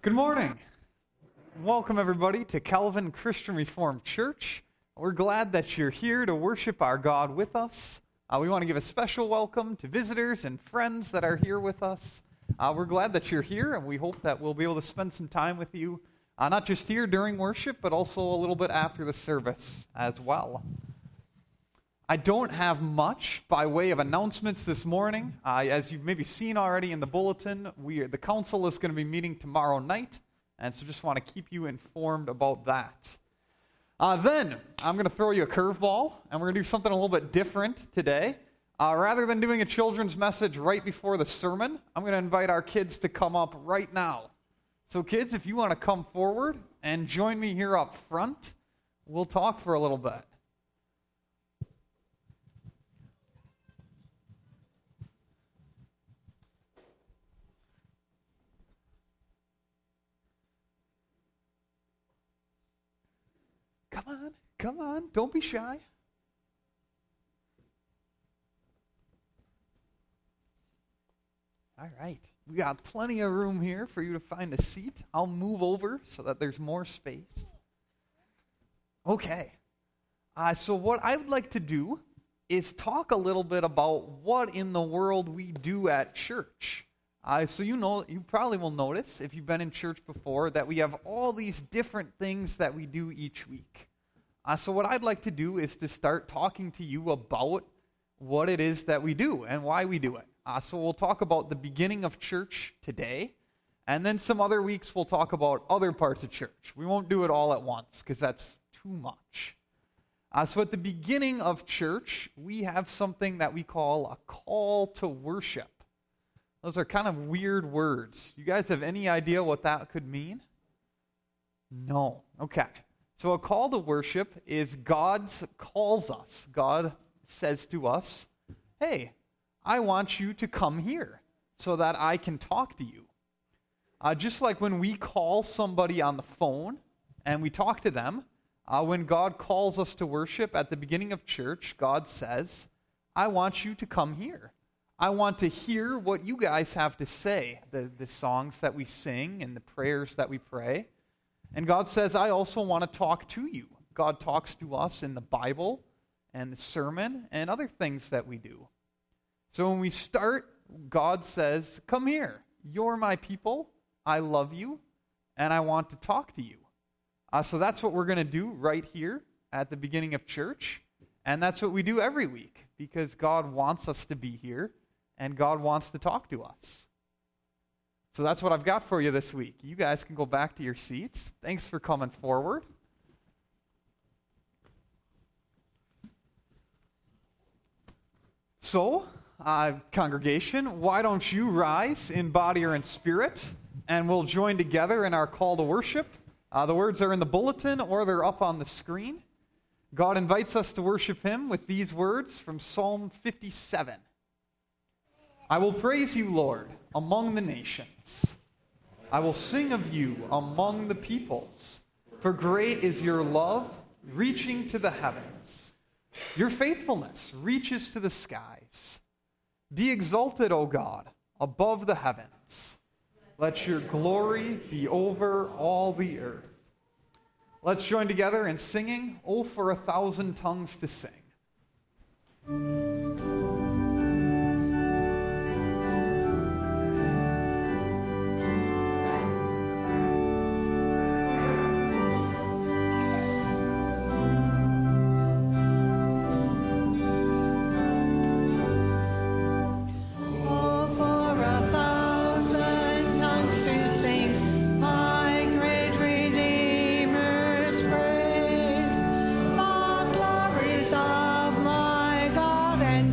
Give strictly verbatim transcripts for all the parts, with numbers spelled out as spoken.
Good morning. Welcome, everybody, to Calvin Christian Reformed Church. We're glad that you're here to worship our God with us. Uh, we want to give a special welcome to visitors and friends that are here with us. Uh, we're glad that you're here, and we hope that we'll be able to spend some time with you, uh, not just here during worship, but also a little bit after the service as well. I don't have much by way of announcements this morning. Uh, as you've maybe seen already in the bulletin, we the council is going to be meeting tomorrow night, and so just want to keep you informed about that. Uh, then, I'm going to throw you a curveball, and we're going to do something a little bit different today. Uh, rather than doing a children's message right before the sermon, I'm going to invite our kids to come up right now. So kids, if you want to come forward and join me here up front, we'll talk for a little bit. Come on, come on, don't be shy. All right, we got plenty of room here for you to find a seat. I'll move over so that there's more space. Okay, uh, so what I would like to do is talk a little bit about what in the world we do at church. Uh, so you know, you probably will notice, if you've been in church before, that we have all these different things that we do each week. Uh, so what I'd like to do is to start talking to you about what it is that we do and why we do it. Uh, so we'll talk about the beginning of church today, and then some other weeks we'll talk about other parts of church. We won't do it all at once, because that's too much. Uh, so at the beginning of church, we have something that we call a call to worship. Those are kind of weird words. You guys have any idea what that could mean? No. Okay. So a call to worship is God calls us. God says to us, hey, I want you to come here so that I can talk to you. Uh, just like when we call somebody on the phone and we talk to them, uh, when God calls us to worship at the beginning of church, God says, I want you to come here. I want to hear what you guys have to say, the, the songs that we sing and the prayers that we pray. And God says, I also want to talk to you. God talks to us in the Bible and the sermon and other things that we do. So when we start, God says, come here. You're my people. I love you, and I want to talk to you. Uh, so that's what we're going to do right here at the beginning of church. And that's what we do every week, because God wants us to be here. And God wants to talk to us. So that's what I've got for you this week. You guys can go back to your seats. Thanks for coming forward. So, uh, congregation, why don't you rise in body or in spirit, and we'll join together in our call to worship. Uh, the words are in the bulletin or they're up on the screen. God invites us to worship Him with these words from Psalm fifty-seven. I will praise you, Lord, among the nations. I will sing of you among the peoples. For great is your love, reaching to the heavens. Your faithfulness reaches to the skies. Be exalted, O God, above the heavens. Let your glory be over all the earth. Let's join together in singing, Oh, for a thousand tongues to sing. And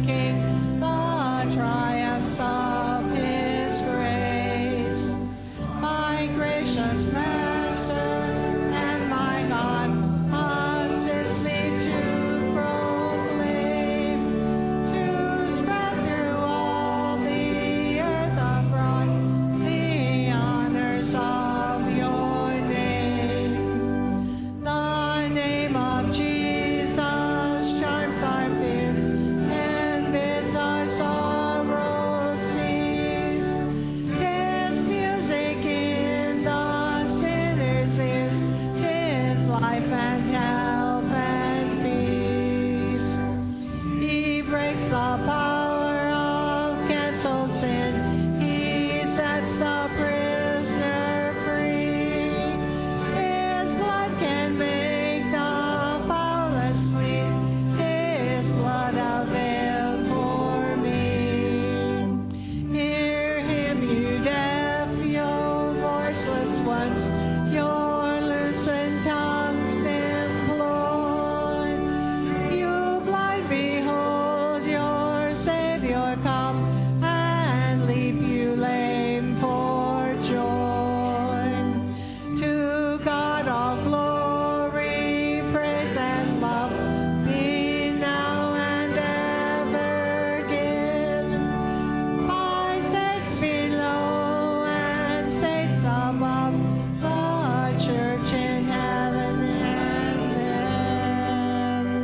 canceled sin. He sets the prisoner free. His blood can make the foulest clean. His blood availed for me. Hear him, you deaf, you voiceless ones, your loosened tongues employ. You blind, behold your Savior come, and leap, you lame, for joy. To God all glory, praise, and love be now and ever given. By saints below and saints above, the church in heaven and heaven.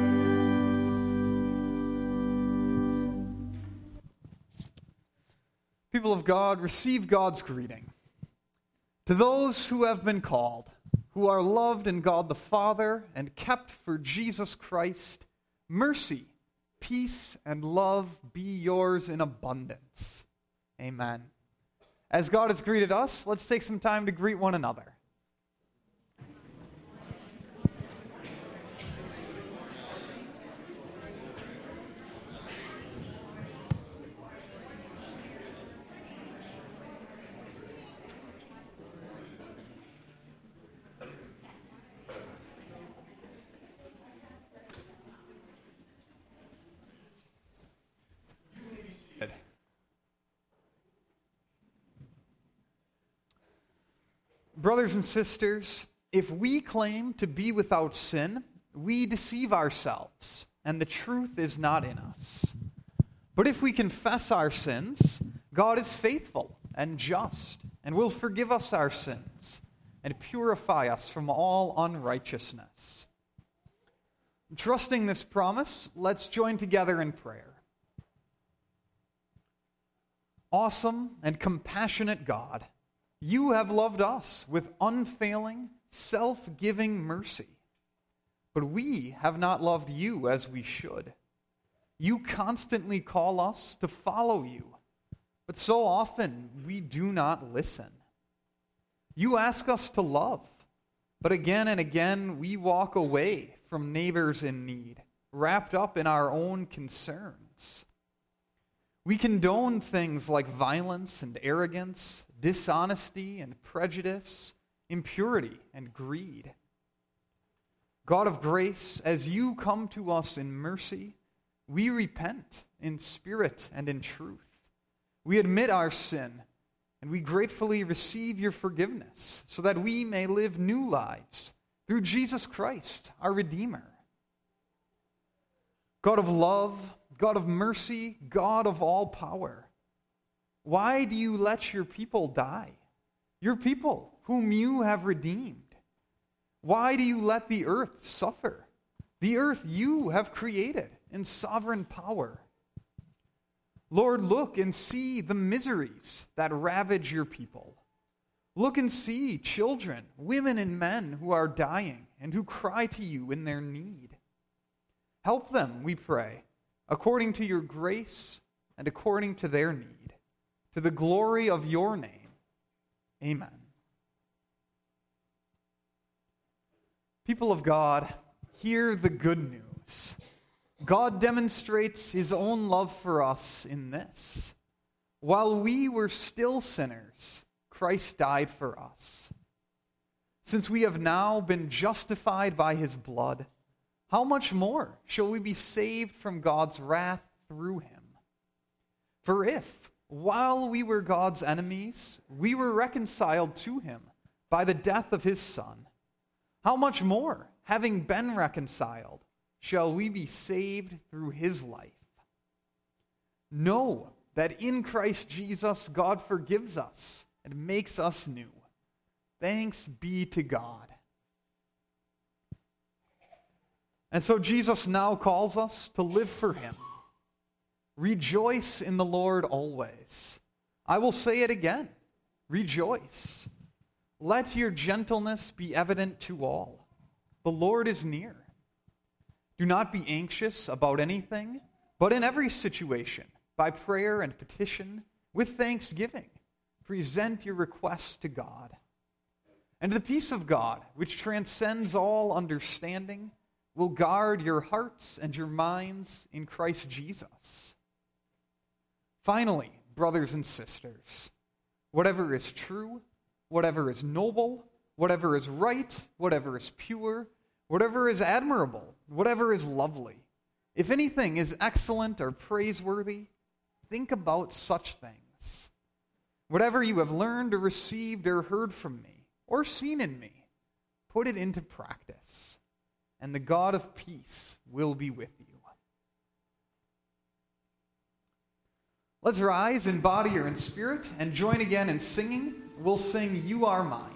People of God, receive God's greeting. To those who have been called, who are loved in God the Father and kept for Jesus Christ, mercy, peace, and love be yours in abundance. Amen. As God has greeted us, let's take some time to greet one another. Brothers and sisters, if we claim to be without sin, we deceive ourselves, and the truth is not in us. But if we confess our sins, God is faithful and just, and will forgive us our sins, and purify us from all unrighteousness. Trusting this promise, let's join together in prayer. Awesome and compassionate God, you have loved us with unfailing, self-giving mercy. But we have not loved you as we should. You constantly call us to follow you, but so often we do not listen. You ask us to love, but again and again we walk away from neighbors in need, wrapped up in our own concerns. We condone things like violence and arrogance, dishonesty and prejudice, impurity and greed. God of grace, as you come to us in mercy, we repent in spirit and in truth. We admit our sin, and we gratefully receive your forgiveness so that we may live new lives through Jesus Christ, our Redeemer. God of love, God of mercy, God of all power, why do you let your people die? Your people whom you have redeemed. Why do you let the earth suffer? The earth you have created in sovereign power. Lord, look and see the miseries that ravage your people. Look and see children, women, and men who are dying and who cry to you in their need. Help them, we pray, according to your grace and according to their need, to the glory of your name. Amen. People of God, hear the good news. God demonstrates his own love for us in this. While we were still sinners, Christ died for us. Since we have now been justified by his blood, how much more shall we be saved from God's wrath through him? For if, while we were God's enemies, we were reconciled to him by the death of his Son, how much more, having been reconciled, shall we be saved through his life? Know that in Christ Jesus God forgives us and makes us new. Thanks be to God. And so Jesus now calls us to live for him. Rejoice in the Lord always. I will say it again. Rejoice. Let your gentleness be evident to all. The Lord is near. Do not be anxious about anything, but in every situation, by prayer and petition, with thanksgiving, present your requests to God. And the peace of God, which transcends all understanding, will guard your hearts and your minds in Christ Jesus. Finally, brothers and sisters, whatever is true, whatever is noble, whatever is right, whatever is pure, whatever is admirable, whatever is lovely, if anything is excellent or praiseworthy, think about such things. Whatever you have learned or received or heard from me or seen in me, put it into practice, and the God of peace will be with you. Let's rise in body or in spirit and join again in singing. We'll sing "You Are Mine."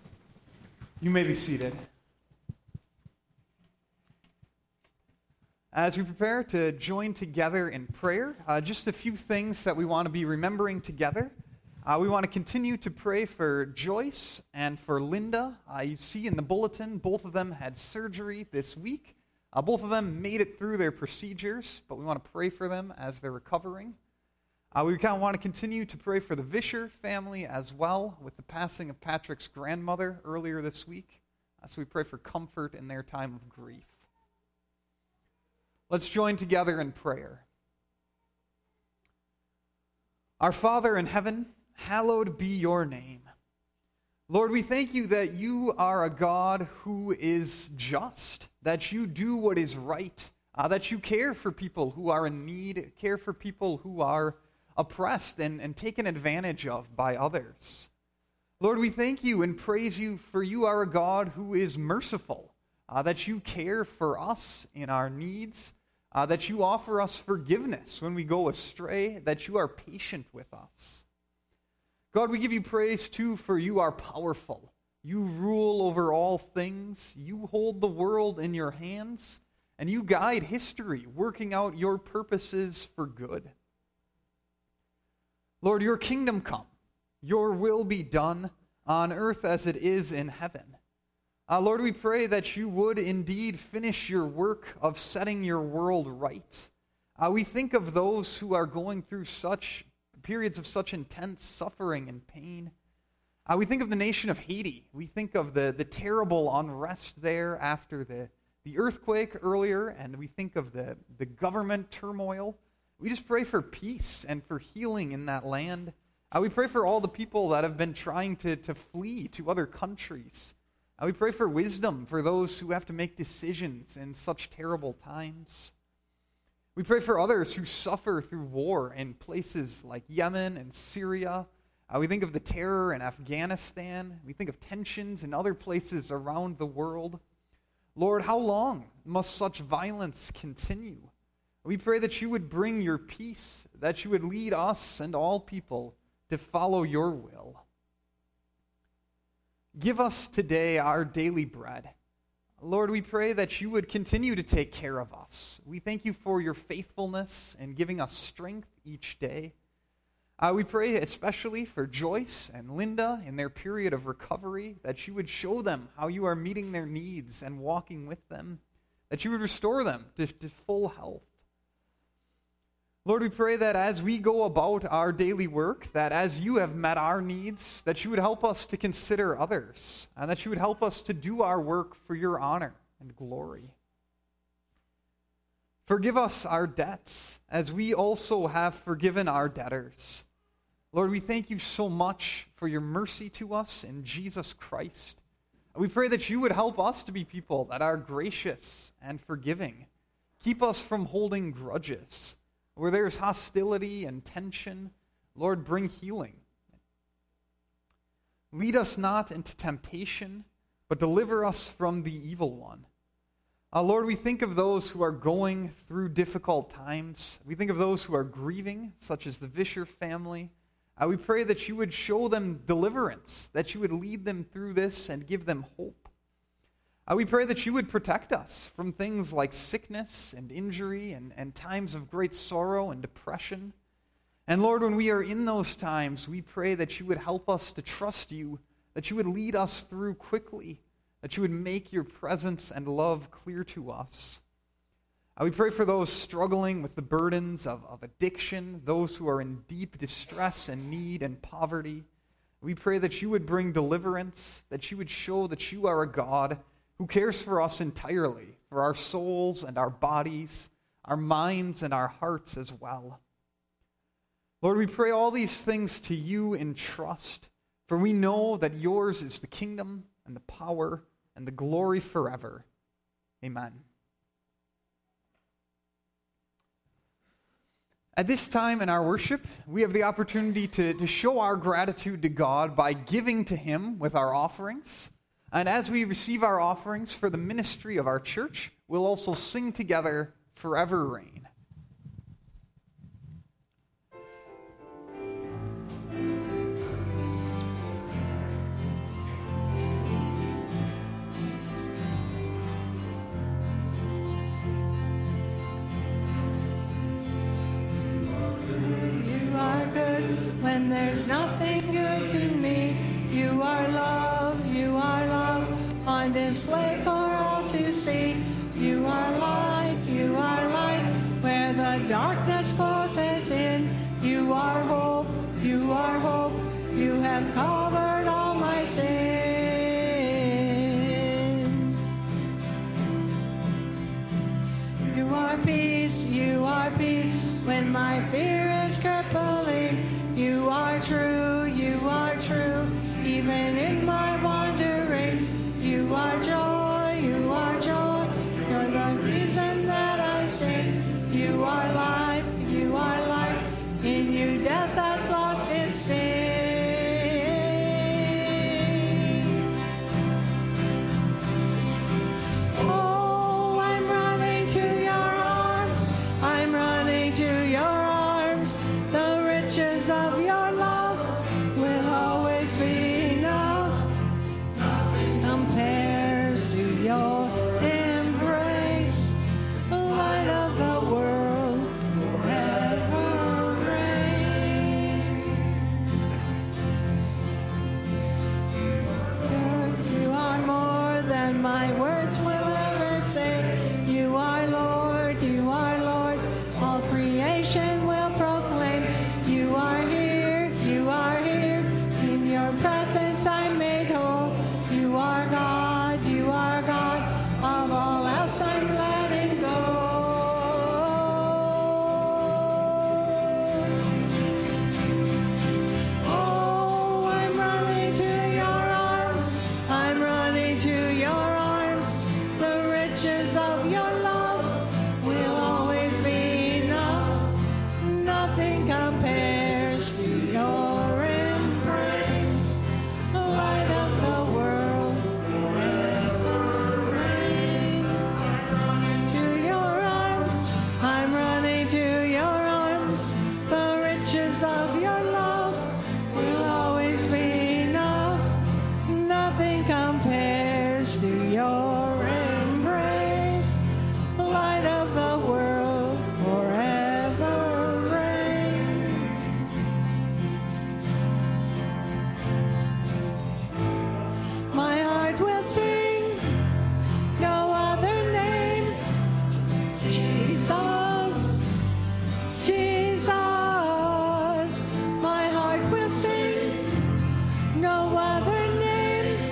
You may be seated. As we prepare to join together in prayer, uh, just a few things that we want to be remembering together. Uh, we want to continue to pray for Joyce and for Linda. Uh, you see in the bulletin, both of them had surgery this week. Uh, both of them made it through their procedures, but we want to pray for them as they're recovering. Uh, we kind of want to continue to pray for the Vischer family as well, with the passing of Patrick's grandmother earlier this week. Uh, so we pray for comfort in their time of grief. Let's join together in prayer. Our Father in heaven, hallowed be your name. Lord, we thank you that you are a God who is just, that you do what is right, uh, that you care for people who are in need, care for people who are oppressed and, and taken advantage of by others. Lord, we thank you and praise you, for you are a God who is merciful, uh, that you care for us in our needs, uh, that you offer us forgiveness when we go astray, that you are patient with us. God, we give you praise too, for you are powerful. You rule over all things. You hold the world in your hands, and you guide history, working out your purposes for good. Lord, your kingdom come. Your will be done on earth as it is in heaven. Uh, Lord, we pray that you would indeed finish your work of setting your world right. Uh, we think of those who are going through such periods of such intense suffering and pain. Uh, we think of the nation of Haiti. We think of the, the terrible unrest there after the, the earthquake earlier, and we think of the, the government turmoil. We just pray for peace and for healing in that land. Uh, we pray for all the people that have been trying to, to flee to other countries. Uh, we pray for wisdom for those who have to make decisions in such terrible times. We pray for others who suffer through war in places like Yemen and Syria. Uh, we think of the terror in Afghanistan. We think of tensions in other places around the world. Lord, how long must such violence continue? We pray that you would bring your peace, that you would lead us and all people to follow your will. Give us today our daily bread. Lord, we pray that you would continue to take care of us. We thank you for your faithfulness and giving us strength each day. Uh, we pray especially for Joyce and Linda in their period of recovery, that you would show them how you are meeting their needs and walking with them, that you would restore them to, to full health. Lord, we pray that as we go about our daily work, that as you have met our needs, that you would help us to consider others, and that you would help us to do our work for your honor and glory. Forgive us our debts, as we also have forgiven our debtors. Lord, we thank you so much for your mercy to us in Jesus Christ. We pray that you would help us to be people that are gracious and forgiving. Keep us from holding grudges. Where there's hostility and tension, Lord, bring healing. Lead us not into temptation, but deliver us from the evil one. Uh, Lord, we think of those who are going through difficult times. We think of those who are grieving, such as the Vischer family. Uh, we pray that you would show them deliverance, that you would lead them through this and give them hope. Uh, we pray that you would protect us from things like sickness and injury and, and times of great sorrow and depression. And Lord, when we are in those times, we pray that you would help us to trust you, that you would lead us through quickly, that you would make your presence and love clear to us. Uh, we pray for those struggling with the burdens of, of addiction, those who are in deep distress and need and poverty. We pray that you would bring deliverance, that you would show that you are a God who cares for us entirely, for our souls and our bodies, our minds and our hearts as well. Lord, we pray all these things to you in trust, for we know that yours is the kingdom and the power and the glory forever. Amen. At this time in our worship, we have the opportunity to, to show our gratitude to God by giving to him with our offerings. And as we receive our offerings for the ministry of our church, we'll also sing together, Forever Reign. when there's nothing good to me. You are love, you are love, on display for all to see. You are light, you are light, where the darkness closes in. You are hope, you are hope, you have covered all my sin. You are peace, you are peace, when my fear is crippling. You are true, you are true, even in my wandering. You are joy, you are joy, you're the reason that I sing. You are life, you are life, in you death has lost its sting. Oh, I'm running to your arms, I'm running to your arms. The riches of your love will always be enough. Nothing compares to your embrace, light of the world, forever reign. You are more than my words will ever say. You are Lord, you are Lord, all creation will proclaim. You are here, you are here, in your presence I'm made whole. You are God, you are God, of all else I'm letting go. Oh, I'm running to your arms, I'm running to your arms. The riches of your love will always be enough. Nothing compares to your embrace, light of the world, forever reign. To your arms, I'm running to your arms. The riches of your love will always be enough. Nothing compares to your embrace, light of the world, forever reign. My heart will sing no other name. Jesus, Jesus. My heart will sing no other name.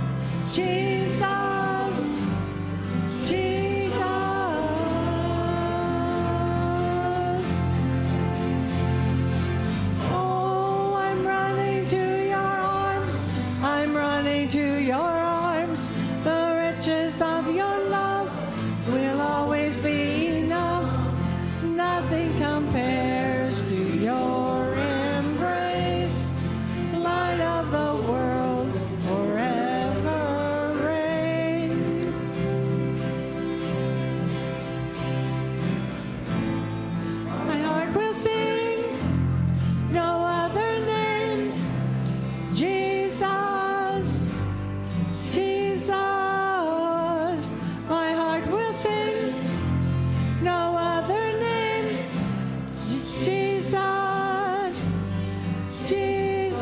Jesus, Jesus. Oh, I'm running to your arms, I'm running to your arms. The riches of your love will always be enough. Nothing compares to your embrace, light of the world, forever reign. My heart will sing no other name. Jesus, Jesus. My heart will sing no other name. Jesus, Jesus.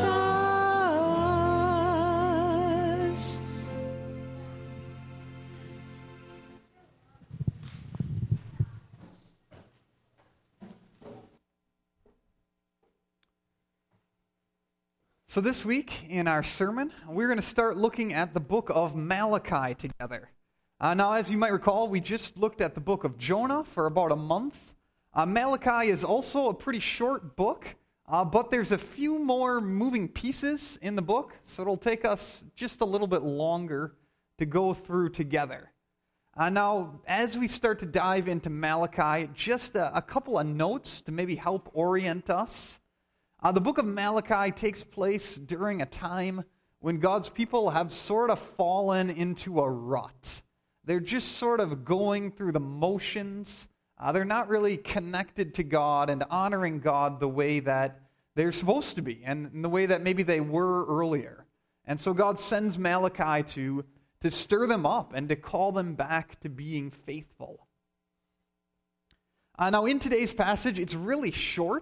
So this week in our sermon, we're going to start looking at the book of Malachi together. Uh, now, as you might recall, we just looked at the book of Jonah for about a month. Uh, Malachi is also a pretty short book, uh, but there's a few more moving pieces in the book, so it'll take us just a little bit longer to go through together. Uh, now, as we start to dive into Malachi, just a, a couple of notes to maybe help orient us. Uh, the book of Malachi takes place during a time when God's people have sort of fallen into a rut. They're just sort of going through the motions. Uh, they're not really connected to God and honoring God the way that they're supposed to be and in the way that maybe they were earlier. And so God sends Malachi to, to stir them up and to call them back to being faithful. Uh, now, in today's passage, it's really short.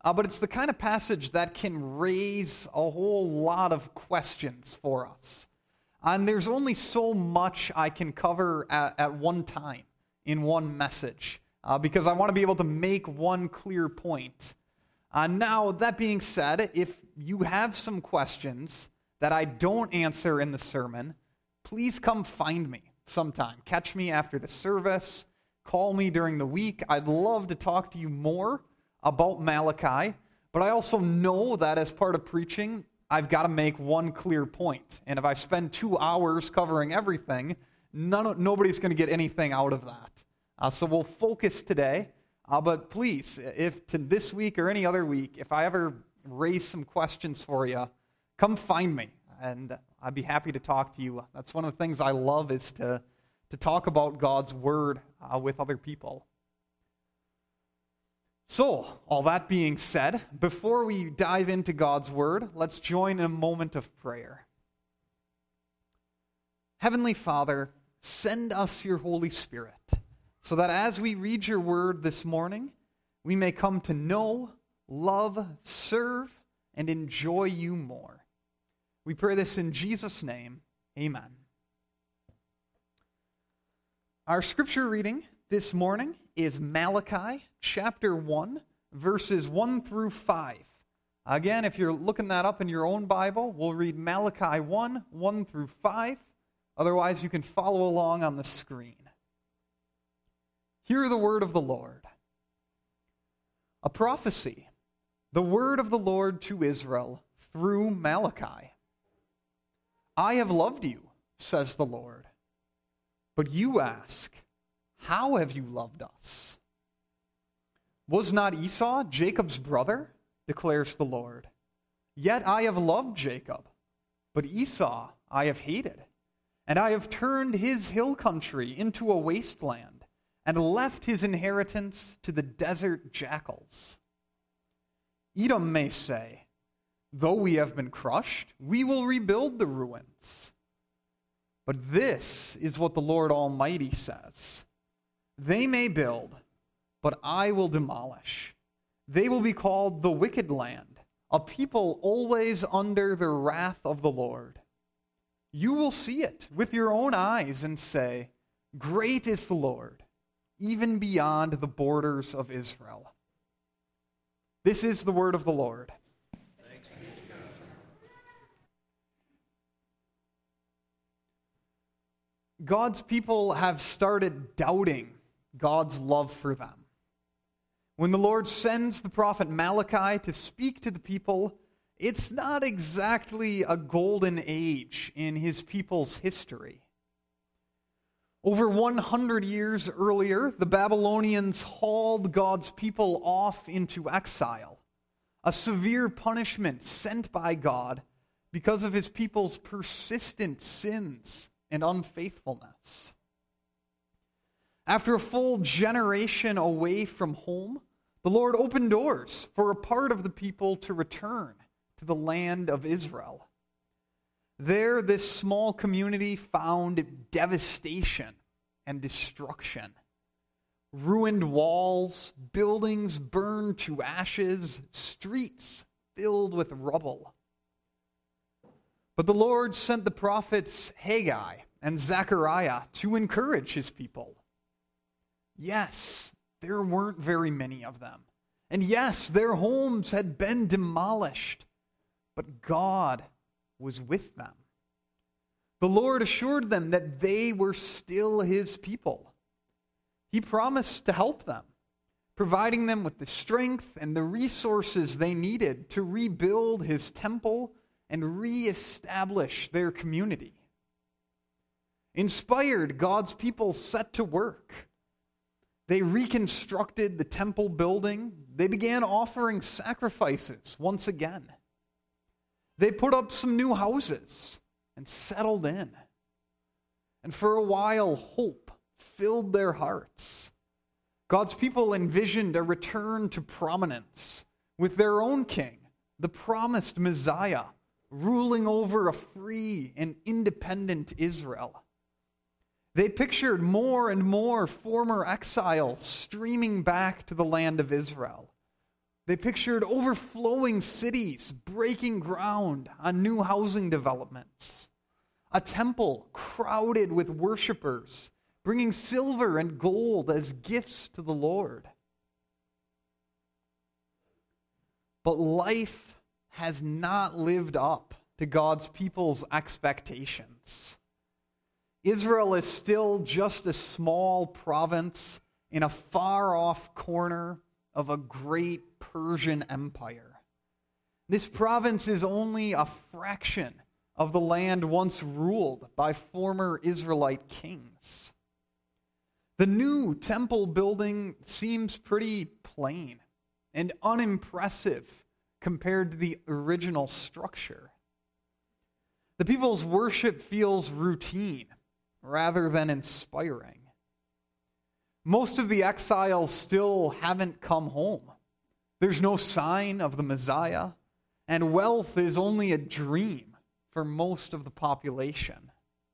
uh, but it's the kind of passage that can raise a whole lot of questions for us. And there's only so much I can cover at, at one time in one message, uh, because I want to be able to make one clear point. Uh, now, that being said, if you have some questions that I don't answer in the sermon, please come find me sometime. Catch me after the service. Call me during the week. I'd love to talk to you more about Malachi, but I also know that as part of preaching, I've got to make one clear point. And if I spend two hours covering everything, none, nobody's going to get anything out of that. Uh, so we'll focus today. Uh, but please, if to this week or any other week, if I ever raise some questions for you, come find me, and I'd be happy to talk to you. That's one of the things I love, is to, to talk about God's Word uh, with other people. So, all that being said, before we dive into God's Word, let's join in a moment of prayer. Heavenly Father, send us your Holy Spirit, so that as we read your Word this morning, we may come to know, love, serve, and enjoy you more. We pray this in Jesus' name. Amen. Our scripture reading this morning is Malachi chapter one, verses one through five. Again, if you're looking that up in your own Bible, we'll read Malachi one, one through five. Otherwise, you can follow along on the screen. Hear the word of the Lord. A prophecy, the word of the Lord to Israel through Malachi. I have loved you, says the Lord. But you ask, how have you loved us? Was not Esau Jacob's brother, declares the Lord? Yet I have loved Jacob, but Esau I have hated, and I have turned his hill country into a wasteland, and left his inheritance to the desert jackals. Edom may say, though we have been crushed, we will rebuild the ruins. But this is what the Lord Almighty says. They may build, but I will demolish. They will be called the wicked land, a people always under the wrath of the Lord. You will see it with your own eyes and say, great is the Lord, even beyond the borders of Israel. This is the word of the Lord. Thanks be to God. God's people have started doubting God's love for them. When the Lord sends the prophet Malachi to speak to the people, it's not exactly a golden age in his people's history. Over one hundred years earlier, the Babylonians hauled God's people off into exile, a severe punishment sent by God because of his people's persistent sins and unfaithfulness. After a full generation away from home, the Lord opened doors for a part of the people to return to the land of Israel. There, this small community found devastation and destruction. Ruined walls, buildings burned to ashes, streets filled with rubble. But the Lord sent the prophets Haggai and Zechariah to encourage his people. Yes, there weren't very many of them. And yes, their homes had been demolished. But God was with them. The Lord assured them that they were still his people. He promised to help them, providing them with the strength and the resources they needed to rebuild his temple and reestablish their community. Inspired, God's people set to work. They reconstructed the temple building. They began offering sacrifices once again. They put up some new houses and settled in. And for a while, hope filled their hearts. God's people envisioned a return to prominence with their own king, the promised Messiah, ruling over a free and independent Israel. They pictured more and more former exiles streaming back to the land of Israel, They pictured overflowing cities, breaking ground on new housing developments, a temple crowded with worshipers, bringing silver and gold as gifts to the Lord. But life has not lived up to God's people's expectations. Israel is still just a small province in a far-off corner of a great Persian empire. This province is only a fraction of the land once ruled by former Israelite kings. The new temple building seems pretty plain and unimpressive compared to the original structure. The people's worship feels routine rather than inspiring. Most of the exiles still haven't come home. There's no sign of the Messiah, and wealth is only a dream for most of the population.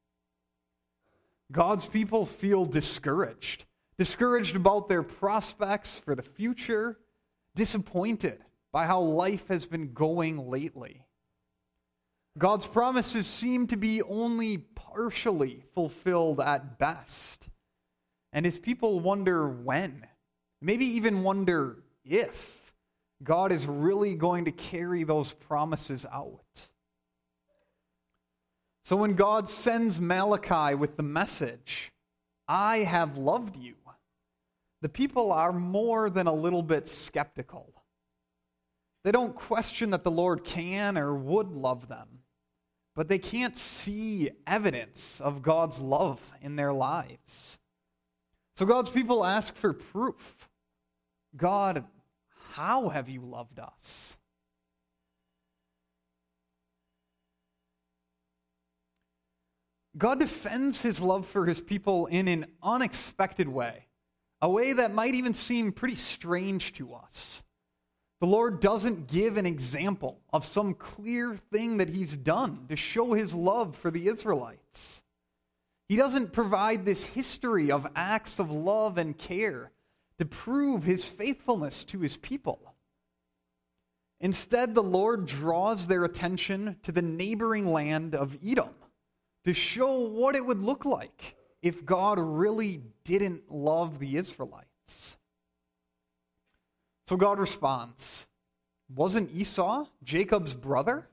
God's people feel discouraged, discouraged about their prospects for the future, disappointed by how life has been going lately. God's promises seem to be only partially fulfilled at best. And his people wonder when, maybe even wonder if, God is really going to carry those promises out. So when God sends Malachi with the message, I have loved you, the people are more than a little bit skeptical. They don't question that the Lord can or would love them, but they can't see evidence of God's love in their lives. So God's people ask for proof. God, how have you loved us? God defends his love for his people in an unexpected way, a way that might even seem pretty strange to us. The Lord doesn't give an example of some clear thing that he's done to show his love for the Israelites. He doesn't provide this history of acts of love and care to prove his faithfulness to his people. Instead, the Lord draws their attention to the neighboring land of Edom to show what it would look like if God really didn't love the Israelites. So God responds, wasn't Esau Jacob's brother?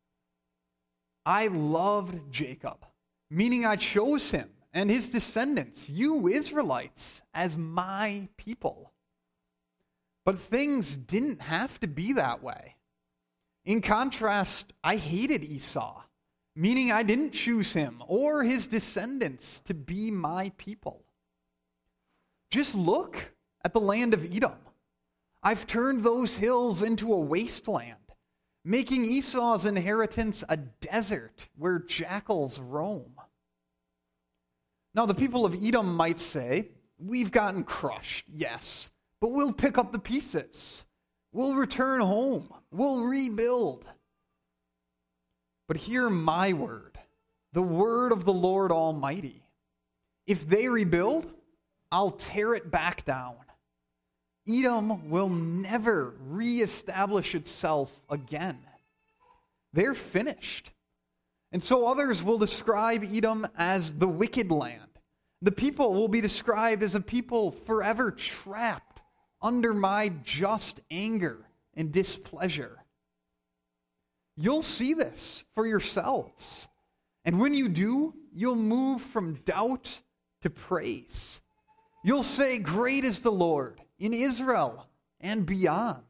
I loved Jacob, meaning I chose him and his descendants, you Israelites, as my people. But things didn't have to be that way. In contrast, I hated Esau, meaning I didn't choose him or his descendants to be my people. Just look at the land of Edom. I've turned those hills into a wasteland, making Esau's inheritance a desert where jackals roam. Now, the people of Edom might say, we've gotten crushed, yes, but we'll pick up the pieces. We'll return home. We'll rebuild. But hear my word, the word of the Lord Almighty. If they rebuild, I'll tear it back down. Edom will never reestablish itself again. They're finished. And so others will describe Edom as the wicked land. The people will be described as a people forever trapped under my just anger and displeasure. You'll see this for yourselves. And when you do, you'll move from doubt to praise. You'll say, great is the Lord in Israel and beyond.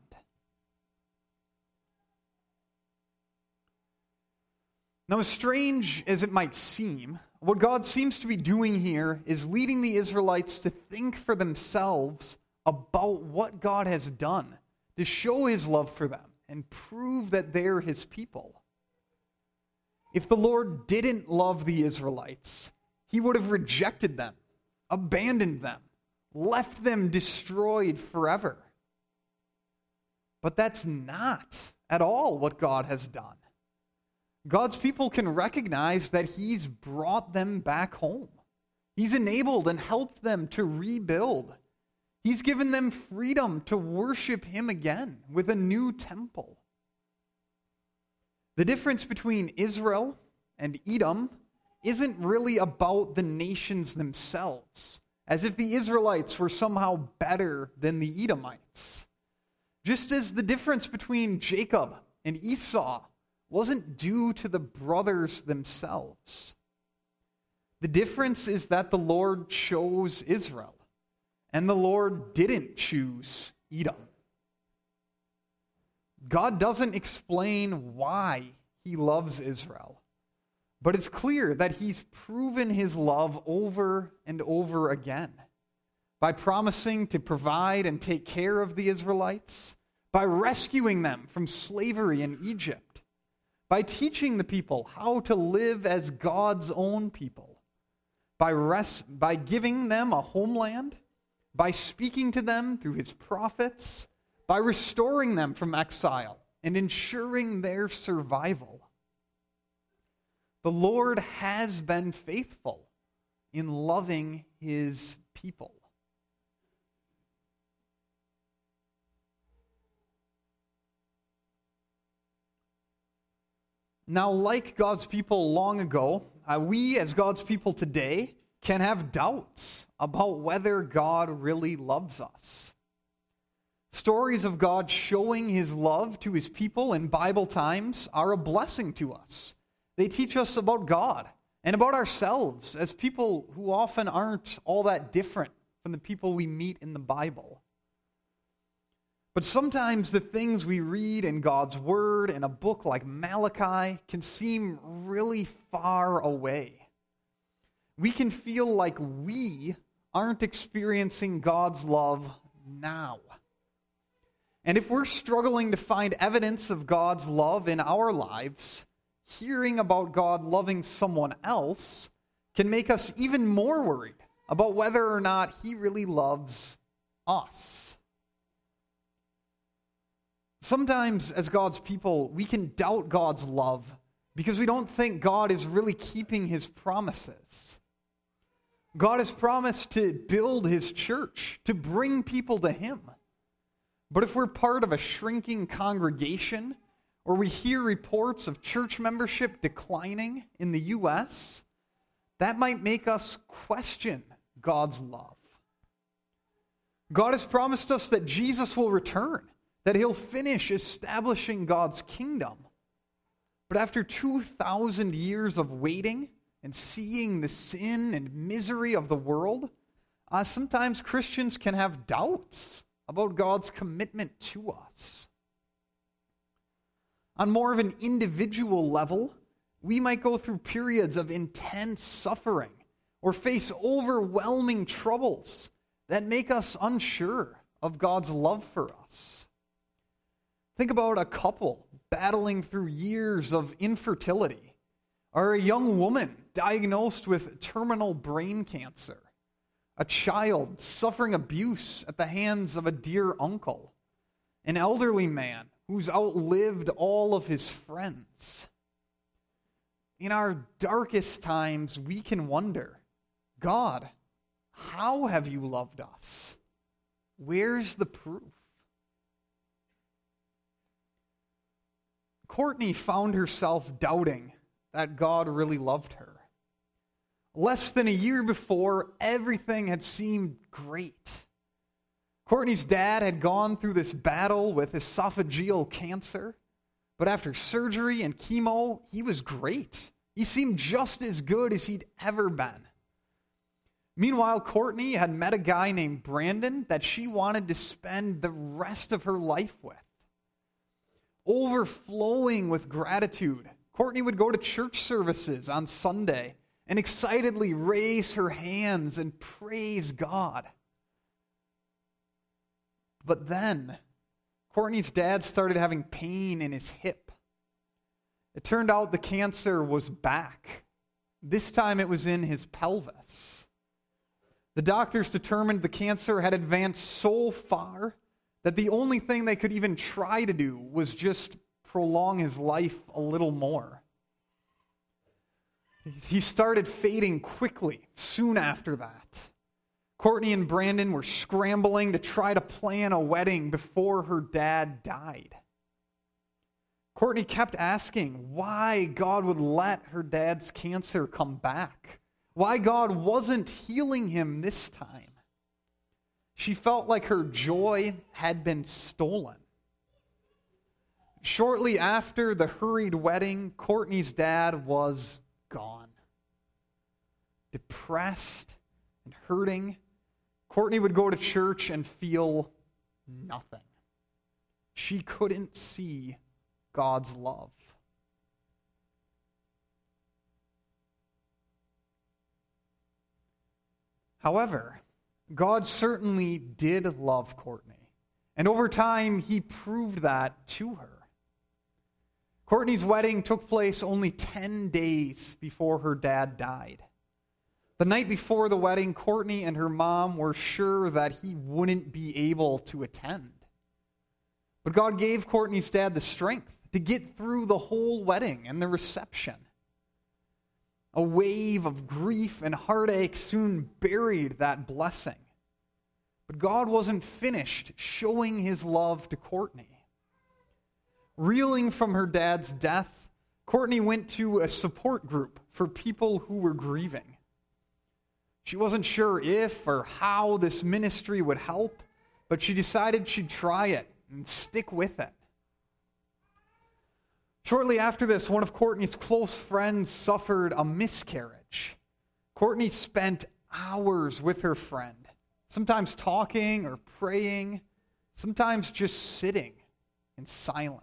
Now, as strange as it might seem, what God seems to be doing here is leading the Israelites to think for themselves about what God has done to show his love for them and prove that they're his people. If the Lord didn't love the Israelites, he would have rejected them, abandoned them, left them destroyed forever. But that's not at all what God has done. God's people can recognize that he's brought them back home. He's enabled and helped them to rebuild. He's given them freedom to worship him again with a new temple. The difference between Israel and Edom isn't really about the nations themselves, as if the Israelites were somehow better than the Edomites. Just as the difference between Jacob and Esau wasn't due to the brothers themselves. The difference is that the Lord chose Israel, and the Lord didn't choose Edom. God doesn't explain why he loves Israel, but it's clear that he's proven his love over and over again by promising to provide and take care of the Israelites, by rescuing them from slavery in Egypt, by teaching the people how to live as God's own people, by, res- by giving them a homeland, by speaking to them through his prophets, by restoring them from exile and ensuring their survival. The Lord has been faithful in loving his people. Now, like God's people long ago, uh, we as God's people today can have doubts about whether God really loves us. Stories of God showing his love to his people in Bible times are a blessing to us. They teach us about God and about ourselves as people who often aren't all that different from the people we meet in the Bible. But sometimes the things we read in God's Word in a book like Malachi can seem really far away. We can feel like we aren't experiencing God's love now. And if we're struggling to find evidence of God's love in our lives, hearing about God loving someone else can make us even more worried about whether or not he really loves us. Sometimes, as God's people, we can doubt God's love because we don't think God is really keeping his promises. God has promised to build his church, to bring people to him. But if we're part of a shrinking congregation, or we hear reports of church membership declining in the U S, that might make us question God's love. God has promised us that Jesus will return, that he'll finish establishing God's kingdom. But after two thousand years of waiting and seeing the sin and misery of the world, uh, sometimes Christians can have doubts about God's commitment to us. On more of an individual level, we might go through periods of intense suffering or face overwhelming troubles that make us unsure of God's love for us. Think about a couple battling through years of infertility, or a young woman diagnosed with terminal brain cancer, a child suffering abuse at the hands of a dear uncle, an elderly man who's outlived all of his friends. In our darkest times, we can wonder, God, how have you loved us? Where's the proof? Courtney found herself doubting that God really loved her. Less than a year before, everything had seemed great. Courtney's dad had gone through this battle with esophageal cancer, but after surgery and chemo, he was great. He seemed just as good as he'd ever been. Meanwhile, Courtney had met a guy named Brandon that she wanted to spend the rest of her life with. Overflowing with gratitude, Courtney would go to church services on Sunday and excitedly raise her hands and praise God. But then, Courtney's dad started having pain in his hip. It turned out the cancer was back. This time it was in his pelvis. The doctors determined the cancer had advanced so far that the only thing they could even try to do was just prolong his life a little more. He started fading quickly soon after that. Courtney and Brandon were scrambling to try to plan a wedding before her dad died. Courtney kept asking why God would let her dad's cancer come back, why God wasn't healing him this time. She felt like her joy had been stolen. Shortly after the hurried wedding, Courtney's dad was gone. Depressed and hurting, Courtney would go to church and feel nothing. She couldn't see God's love. However, God certainly did love Courtney, and over time he proved that to her. Courtney's wedding took place only ten days before her dad died. The night before the wedding, Courtney and her mom were sure that he wouldn't be able to attend. But God gave Courtney's dad the strength to get through the whole wedding and the reception. A wave of grief and heartache soon buried that blessing. But God wasn't finished showing his love to Courtney. Reeling from her dad's death, Courtney went to a support group for people who were grieving. She wasn't sure if or how this ministry would help, but she decided she'd try it and stick with it. Shortly after this, one of Courtney's close friends suffered a miscarriage. Courtney spent hours with her friend, sometimes talking or praying, sometimes just sitting in silence.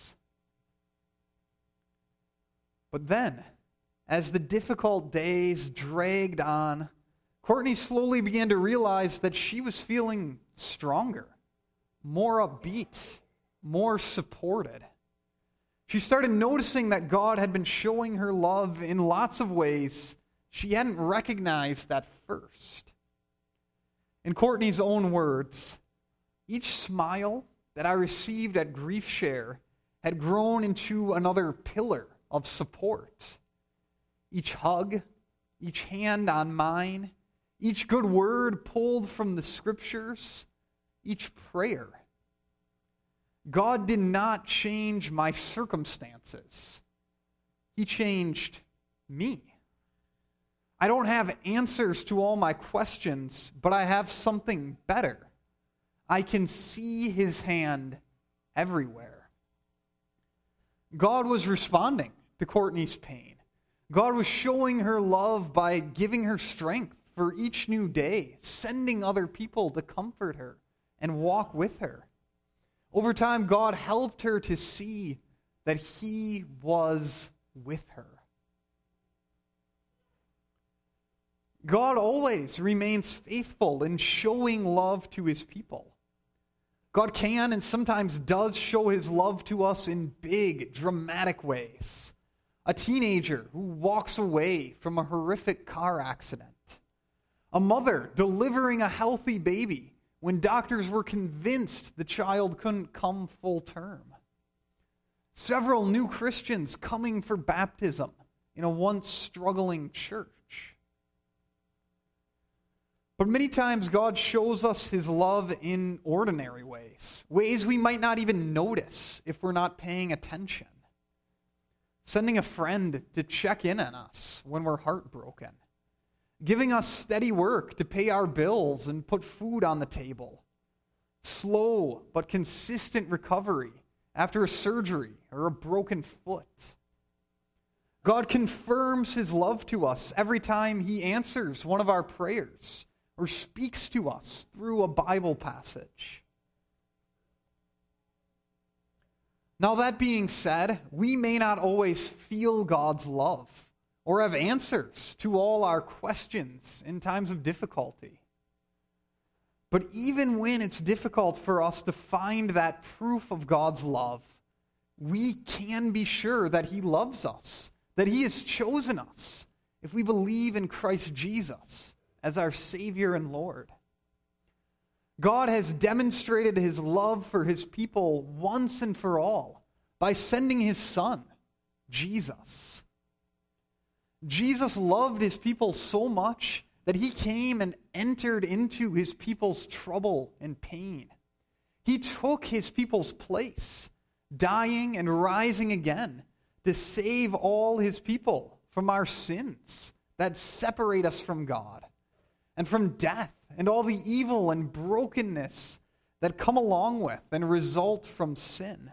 But then, as the difficult days dragged on, Courtney slowly began to realize that she was feeling stronger, more upbeat, more supported. She started noticing that God had been showing her love in lots of ways she hadn't recognized at first. In Courtney's own words, each smile that I received at Grief Share had grown into another pillar of support. Each hug, each hand on mine, each good word pulled from the scriptures, each prayer. God did not change my circumstances. He changed me. I don't have answers to all my questions, but I have something better. I can see his hand everywhere. God was responding to Courtney's pain. God was showing her love by giving her strength for each new day, sending other people to comfort her and walk with her. Over time, God helped her to see that he was with her. God always remains faithful in showing love to his people. God can and sometimes does show his love to us in big, dramatic ways. A teenager who walks away from a horrific car accident. A mother delivering a healthy baby when doctors were convinced the child couldn't come full term. Several new Christians coming for baptism in a once struggling church. But many times God shows us his love in ordinary ways, ways we might not even notice if we're not paying attention. Sending a friend to check in on us when we're heartbroken. Giving us steady work to pay our bills and put food on the table. Slow but consistent recovery after a surgery or a broken foot. God confirms his love to us every time he answers one of our prayers or speaks to us through a Bible passage. Now, that being said, we may not always feel God's love or have answers to all our questions in times of difficulty. But even when it's difficult for us to find that proof of God's love, we can be sure that he loves us, that he has chosen us if we believe in Christ Jesus as our Savior and Lord. God has demonstrated his love for his people once and for all by sending his Son, Jesus. Jesus loved his people so much that he came and entered into his people's trouble and pain. He took his people's place, dying and rising again to save all his people from our sins that separate us from God, and from death and all the evil and brokenness that come along with and result from sin.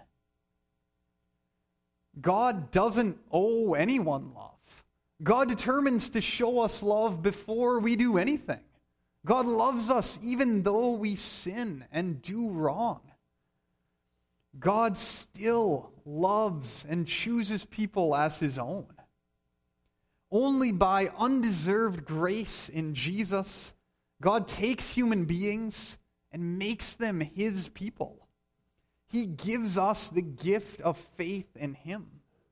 God doesn't owe anyone love. God determines to show us love before we do anything. God loves us even though we sin and do wrong. God still loves and chooses people as his own. Only by undeserved grace in Jesus, God takes human beings and makes them his people. He gives us the gift of faith in him.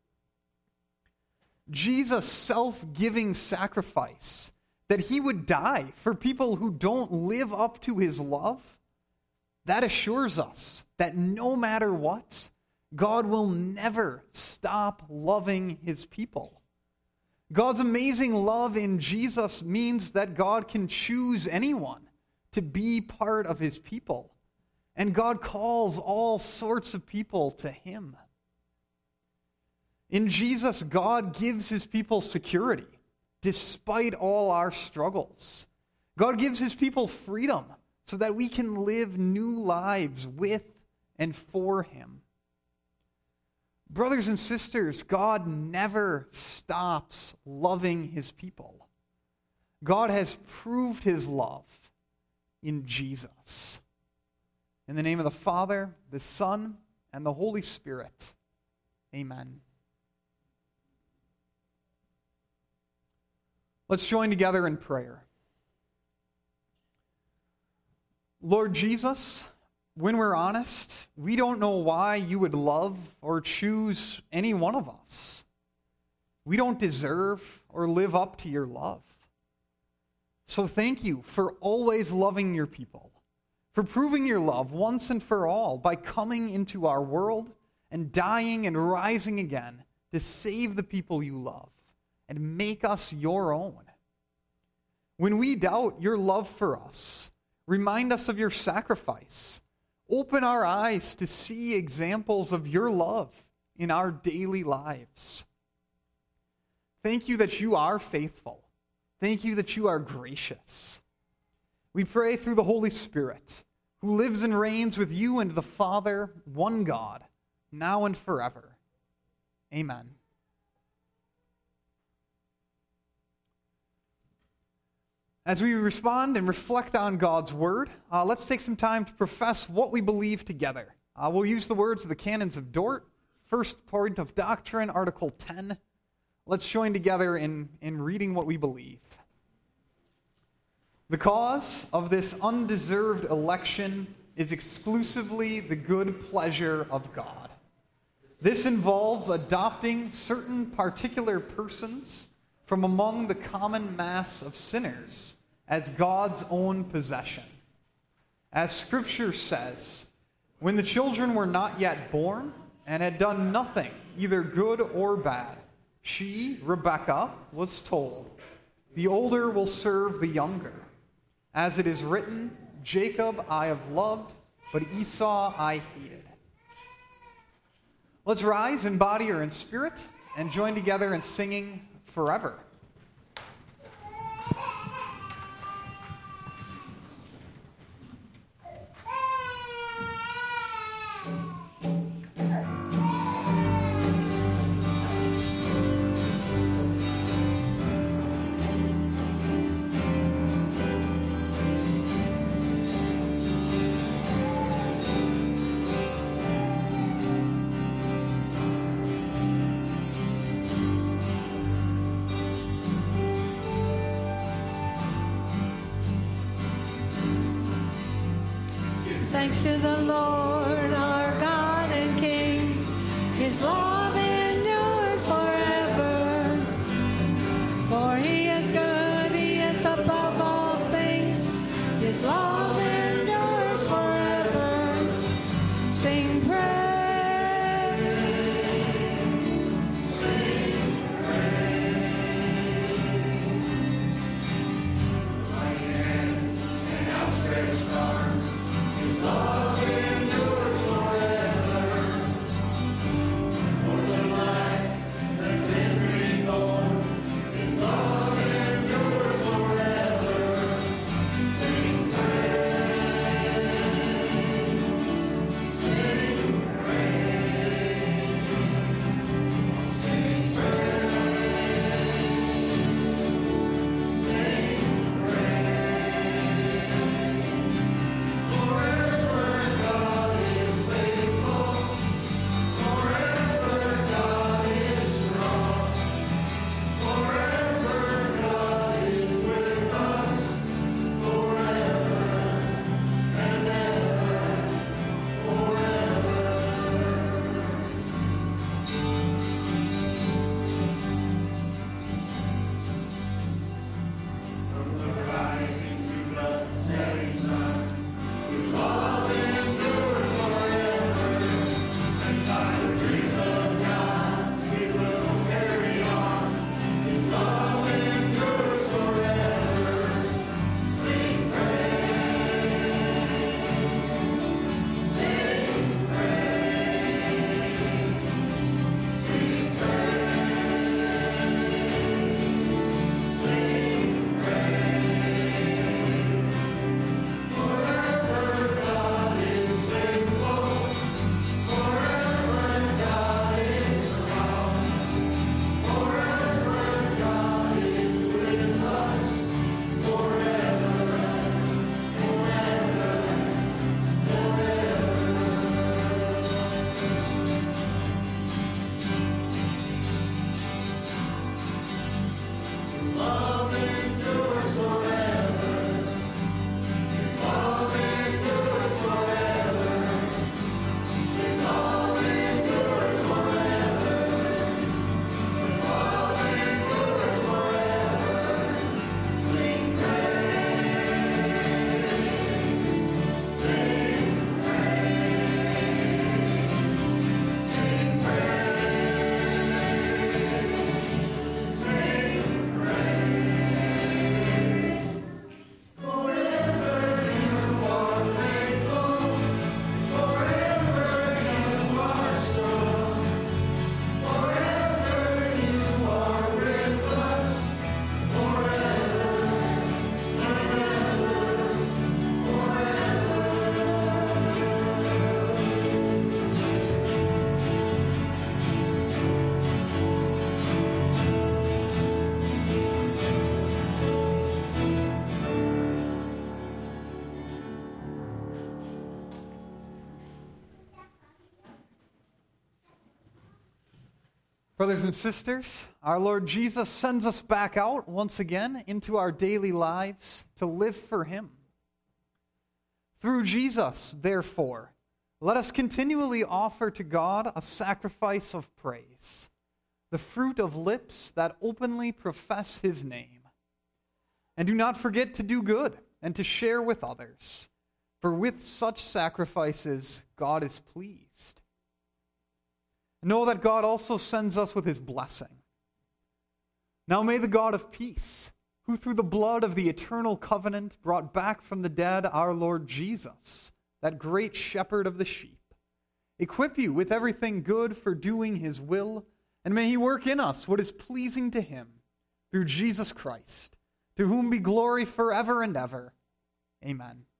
Jesus' self-giving sacrifice, that he would die for people who don't live up to his love, that assures us that no matter what, God will never stop loving his people. God's amazing love in Jesus means that God can choose anyone to be part of his people. And God calls all sorts of people to him. In Jesus, God gives his people security despite all our struggles. God gives his people freedom so that we can live new lives with and for him. Brothers and sisters, God never stops loving his people. God has proved his love in Jesus. In the name of the Father, the Son, and the Holy Spirit, amen. Let's join together in prayer. Lord Jesus, when we're honest, we don't know why you would love or choose any one of us. We don't deserve or live up to your love. So thank you for always loving your people, for proving your love once and for all by coming into our world and dying and rising again to save the people you love and make us your own. When we doubt your love for us, remind us of your sacrifice. Open our eyes to see examples of your love in our daily lives. Thank you that you are faithful. Thank you that you are gracious. We pray through the Holy Spirit, who lives and reigns with you and the Father, one God, now and forever. Amen. As we respond and reflect on God's word, uh, let's take some time to profess what we believe together. Uh, we'll use the words of the Canons of Dort, First Point of Doctrine, Article ten. Let's join together in, in reading what we believe. The cause of this undeserved election is exclusively the good pleasure of God. This involves adopting certain particular persons from among the common mass of sinners as God's own possession. As Scripture says, when the children were not yet born and had done nothing, either good or bad, she, Rebekah, was told, the older will serve the younger. As it is written, Jacob I have loved, but Esau I hated. Let's rise in body or in spirit and join together in singing Forever. Thanks to the Lord, our God and King. His love endures forever. For he is good, he is above all things. His love endures forever. Sing praise. Sing praise. Brothers and sisters, our Lord Jesus sends us back out once again into our daily lives to live for Him. Through Jesus, therefore, let us continually offer to God a sacrifice of praise, the fruit of lips that openly profess His name. And do not forget to do good and to share with others, for with such sacrifices God is pleased. Know that God also sends us with His blessing. Now may the God of peace, who through the blood of the eternal covenant brought back from the dead our Lord Jesus, that great shepherd of the sheep, equip you with everything good for doing His will, and may He work in us what is pleasing to Him, through Jesus Christ, to whom be glory forever and ever. Amen.